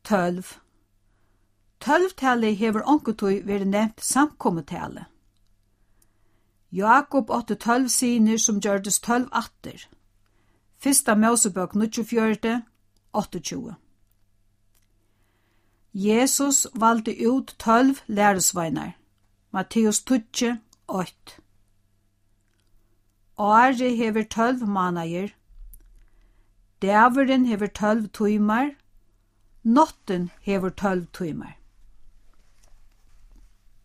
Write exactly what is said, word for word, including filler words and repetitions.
tølv. Tølvtali hevur onkuntíð verið nevnt samkomutali. Jakob átti tølv synir som gjørdist tølv ættir. Fyrsta Mósebók níggjuogfjøruti, áttaogtjúgu. Jesus valdi út tølv lærusveinar. Matteus tíggju, átta. Ári hevur tølv mánaðir. Dagurin hevur tølv tímar. Nottin hevur tølv tímar.